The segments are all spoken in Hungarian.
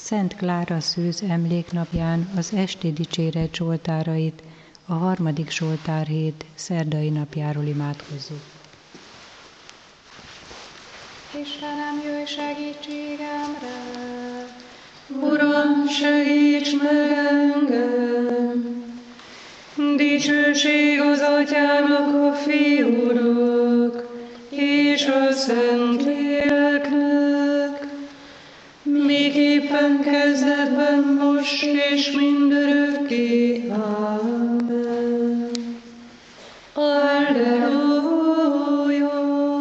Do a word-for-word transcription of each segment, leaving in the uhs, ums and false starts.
Szent Klára Szűz emléknapján az esti dicséret zsoltárait, a harmadik zsoltárhét szerdai napjáról imádkozzuk. Istenem, jöjj segítségemre! Uram, segíts meg engem! Dicsőség az Atyának, a Fiúnak, és a Szentléleknek, miképpen kezdetben, most és mindörökké. Amen. Alleluja!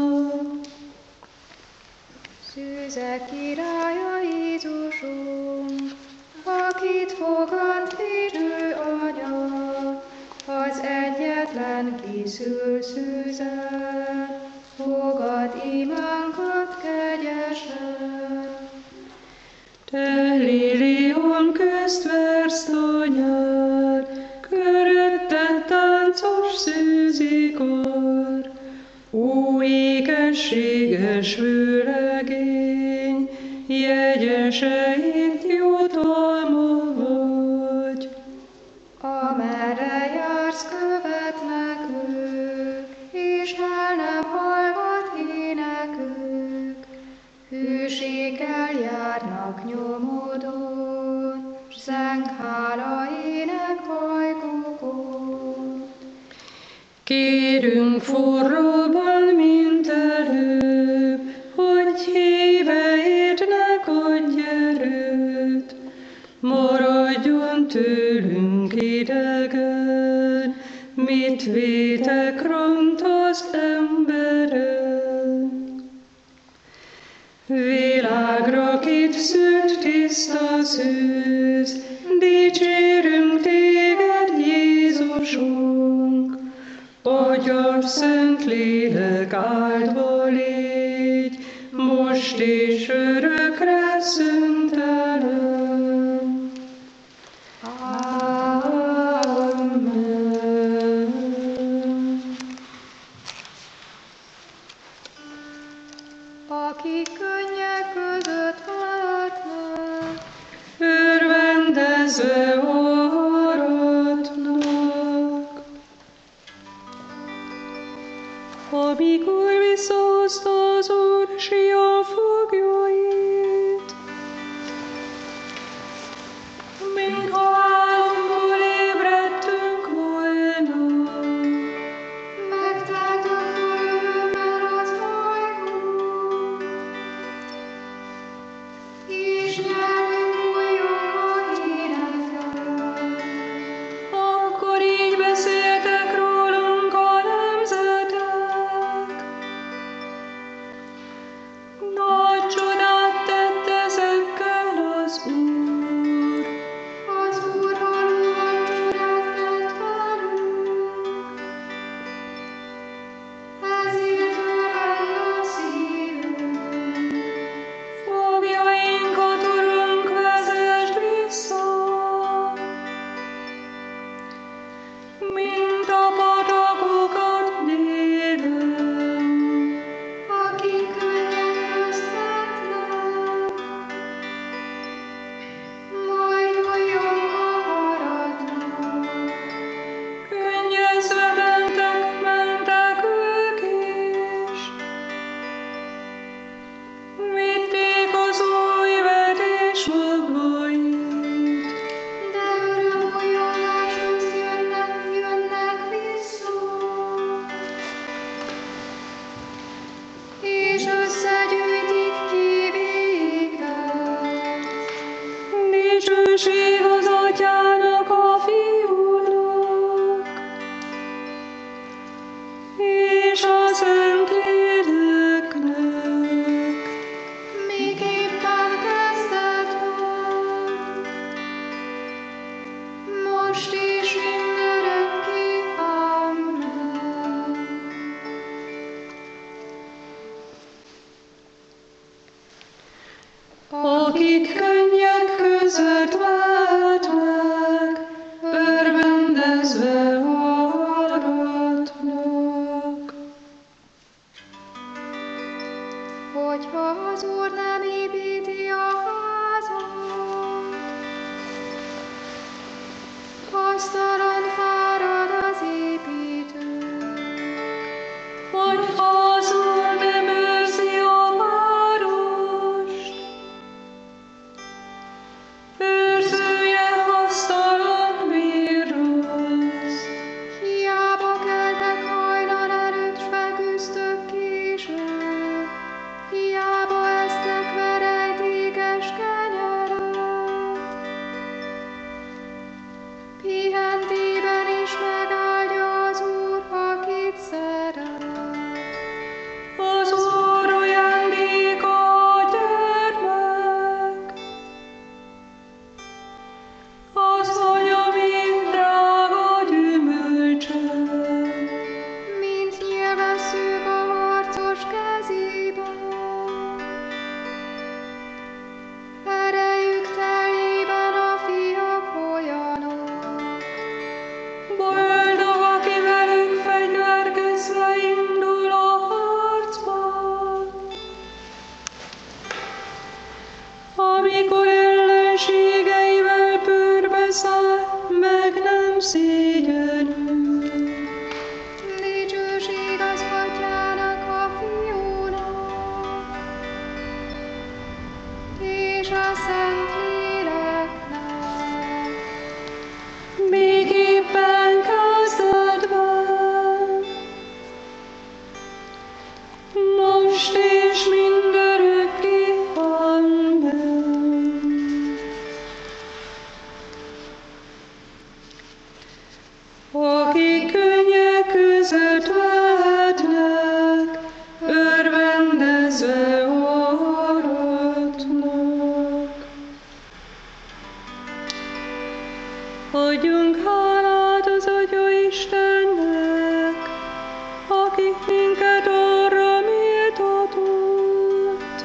Szűzek királya Jézusunk, akit fogant védő anya, az egyetlen kiszül szűzen, fogad imánkat kegyesen. Te Lilium közt versz a nyár, körötted táncos szűzikar, ó ékességes vőlegény, jegyeseid jutalma vagy. Amerre jársz, követnek ők, és el nem hallgat énekük. Hűséggel járnak nyomodon, s zenghála ének hajkokon. Kérünk forróban, mint előbb, hogy híveidnek adj erőt. Maradjon tőlünk idegen, mit vétek rontaszt emberen. Világra kit szült tiszta szűz, dicsérünk téged, Jézusunk. Atya, szent lélek áldva légy, most és örökre szöntelen. Amen. Akik könnyek között látnak, Örvendezve aratnak. Amikor visszahozta az Úr Sion foglyait, mint halálomból ébredtünk volna. megtáltak örömmel az ajkunk, és nyelvünk újjon a híredről. Akkor így beszéltek rólunk a nemzetek. Nagy csodát tett ezekkel az Úr. Az Úr valóban csodát tett velünk, ezért örvend a szívünk. Fogjainkat, Urunk, vezesd vissza, mint a patakokat délen. Akik könnyek közt vetnek, majd újjongva maradnak. Könnyezve mentek, mentek ők is. Vitték az új vetés magvait. De örömújongáshoz jönnek, jönnek vissza, és összegyűjtik kívéket. Dicsőség az Atyának, a Fiúnak, és a Szentléleknek. Miképpen kezdetben, most és mindörökké. Amen. Akik könnyek között váltnak, örvendezve aratnak. Hogyha az Úr nem építi a házat, asztalon fárad az építő. Hogy ha az Úr nem őrzi a várost, őrzője hasztalan bíroz. Hiába keltek hajnal előtt, s feküztök későn, hiába esztek verejtékes kenyeret. Pihentében is megáldja az Úr, akit szeret. Az Úr ajándéka a gyermek, az anya mind drága gyümölcse. Mint nyilvesszük a harcos kezében. Erejük teljében a fiak olyanok. Boldog, aki velük fegyverkezve indul a harcba. Amikor ellenségeivel bőrbe száll, meg nem szégyenül. Dicsőség az Atyának, a Fiúnak, és a Szentléleknek. Békében kezdetben, most és mindörökké. Amen. Akik könnyek között vehetnek, örvendezve aratnak. Adjunk hálát az Atya Istennek, aki minket arra méltatott,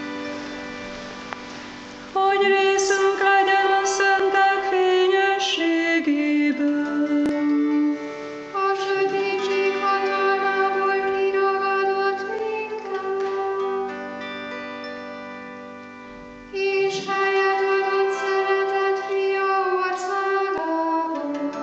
hogy részünk legyen a szentek fényességében. A sötétség hatalmából kiragadott minket, és helyet adott szeretett fia országából.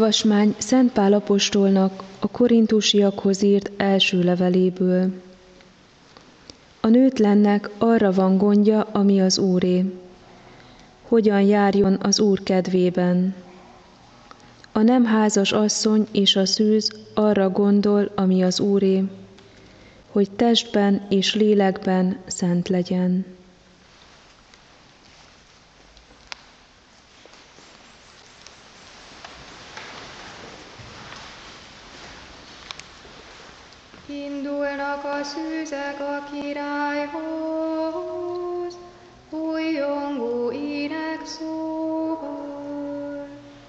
Olvasmány Szent Pál apostolnak a korintusiakhoz írt első leveléből. A nőtlennek arra van gondja, ami az Úré. Hogyan járjon az Úr kedvében. A nem házas asszony és a szűz arra gondol, ami az Úré, hogy testben és lélekben szent legyen. Indulnak a szűzek a királyhoz, újongó énekszóval.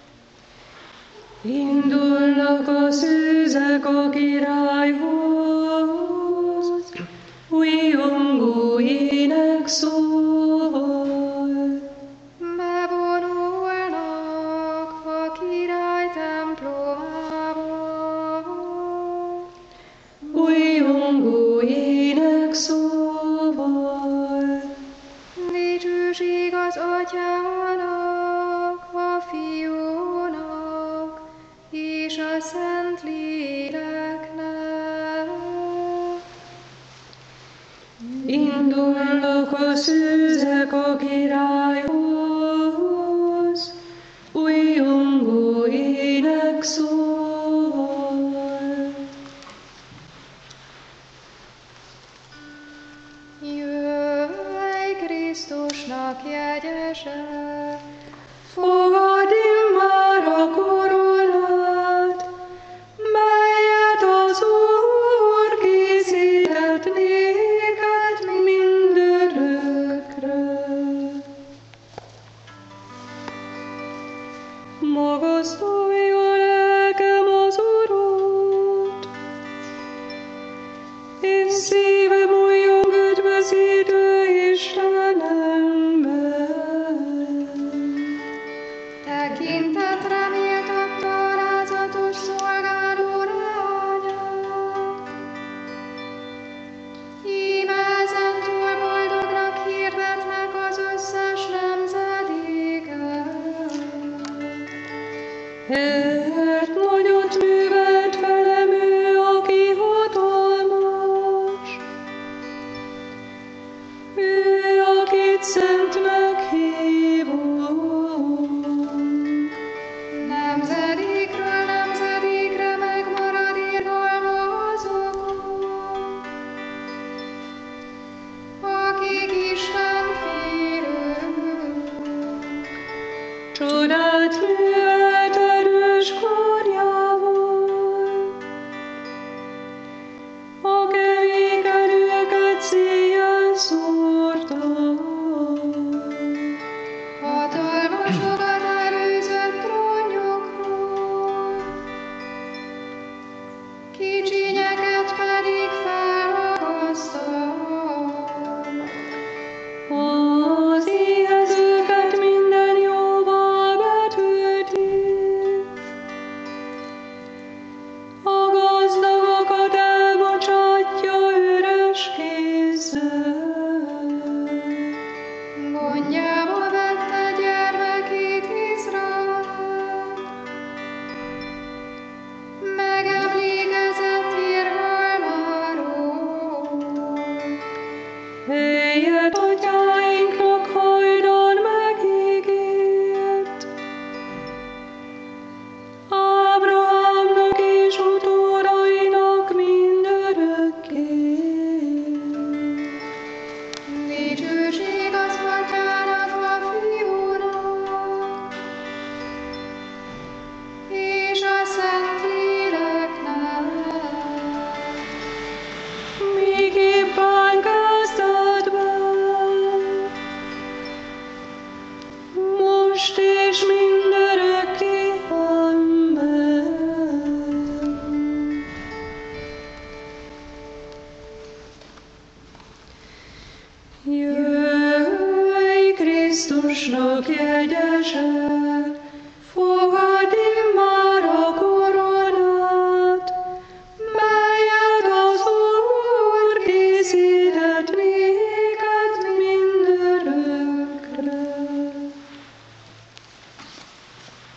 Indulnak a szűzek a királyhoz, újongó énekszóval. Bevonulnak a király templomába, újongó énekszóval. dicsőség az Atyának, a Fiúnak és a Szentléleknek. Indulnak a szűzek a királyhoz, újongó énekszóval. Jöjj Krisztusnak jegyese, Fogadd immár a koronát, melyet az Úr készített néked mindörökre. Magasztalja lelkem az Urat, és szívem újjong üdvözítő Istenemben. tekintetre méltatta alázatos szolgáló leányát. Íme ezentúl boldognak hirdetnek az összes nemzedéken. Mert nagyot művelt velem ő, aki hatalmas, ő, akit szentnek hívunk. Nemzedékről nemzedékre megmarad irgalma azokon, akik Isten félők. Csodát művelt erős karjával, a kevéken őket széjjel szórta. Hatalmasokat előzött trónjukról, kicsinyeket pedig felragasztott. Az éhezőket minden jóval betölti, a gazdagokat elbocsátja üres kézzel. Gondjába vette gyermekét Izrael, megemlékezett irgalmáról. Helyet atyáinknak hajdan megígért, Ábrahámnak és utódainak mindörökké. Dicsőség az Atyának, a Fiúnak és a Szentléleknek. Miképp kezdetben, most és mindörökké. Amen. Jöjj Krisztusnak jegyese, fogadd immár a koronát, melyet az Úr készített néked mindörökre.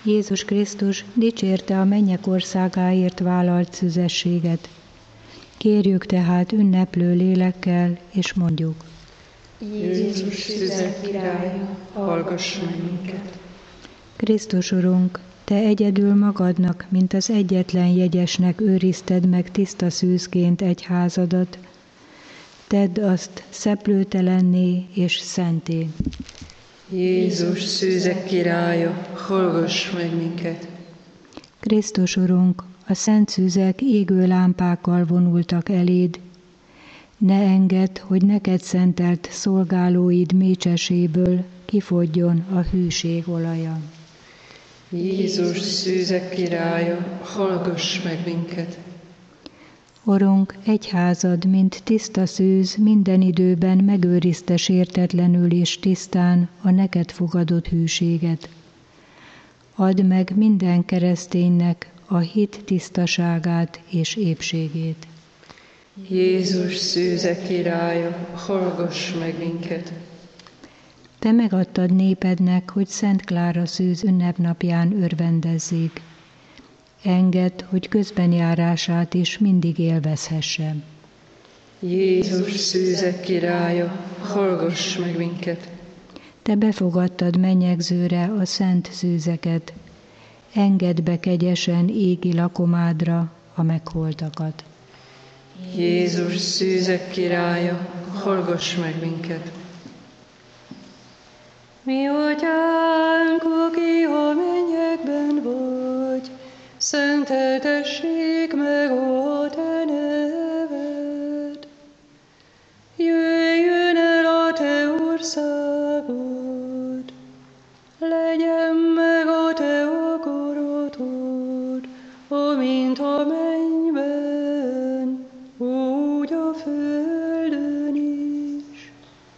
Jézus Krisztus dicsérte a mennyek országáért vállalt szüzességet. Kérjük tehát ünneplő lélekkel, és mondjuk: Jézus szüzek királya, hallgass meg minket! Krisztus Urunk, Te egyedül magadnak, mint az egyetlen jegyesnek őrizted meg tiszta szűzként egyházadat. Tedd azt szeplőtelenné és szenté. Jézus szűzek királya, hallgass meg minket! Krisztus Urunk, a szent szűzek égő lámpákkal vonultak eléd. Ne engedd, hogy neked szentelt szolgálóid mécseséből kifogjon a hűség olaja. Jézus szűzek királya, hallgass meg minket! Urunk, egyházad, mint tiszta szűz, minden időben megőrizte sértetlenül és tisztán a neked fogadott hűséget. Add meg minden kereszténynek a hit tisztaságát és épségét. Jézus szűzek királya, hallgass meg minket! Te megadtad népednek, hogy Szent Klára szűz ünnepnapján örvendezzék. Engedd, hogy közbenjárását is mindig élvezhesse. Jézus szűzek királya, hallgass meg minket! Te befogadtad mennyegzőre a szent szűzeket. Engedd be kegyesen égi lakomádra a megholtakat. Jézus szűzek királya, hallgass meg minket! Mi atyánk, aki a mennyekben vagy, szenteltessék meg a te neved. Jöjjön el a te országod, legyen meg a te akaratod, amint a mennyben, úgy a földön is.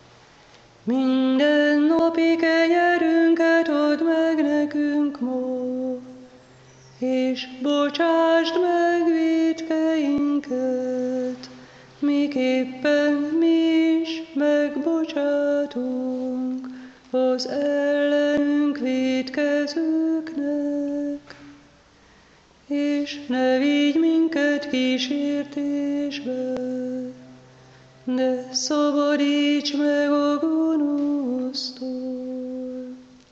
Minden napi kenyerünket add meg nekünk ma, és bocsásd meg vétkeinket, miképpen mi is megbocsátunk az ellenünk vétkezőknek. És ne vigy minket kísértésbe, de szabadíts meg a gonosztól.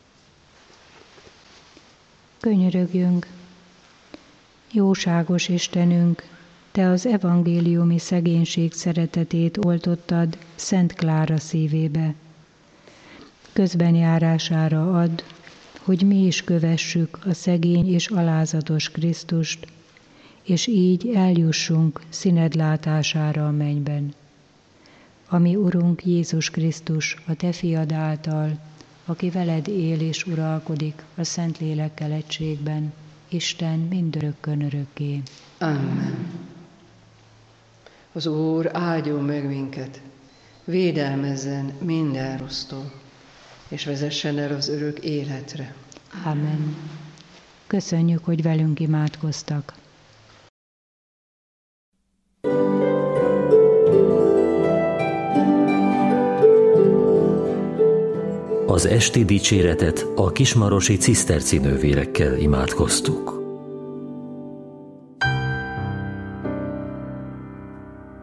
Könyörögjünk! Jóságos Istenünk, Te az evangéliumi szegénység szeretetét oltottad Szent Klára szívébe. Közbenjárására add, hogy mi is kövessük a szegény és alázatos Krisztust, és így eljussunk színed látására a mennyben. Ami Urunk Jézus Krisztus, a Te fiad által, aki veled él és uralkodik a Szentlélekkel egységben, Isten mindörökkön örökké. Amen. Az Úr áldjon meg minket, védelmezzen minden rossztól, és vezessen el az örök életre. Amen. Köszönjük, hogy velünk imádkoztak. Az esti dicséretet a kismarosi ciszterci nővérekkel imádkoztuk.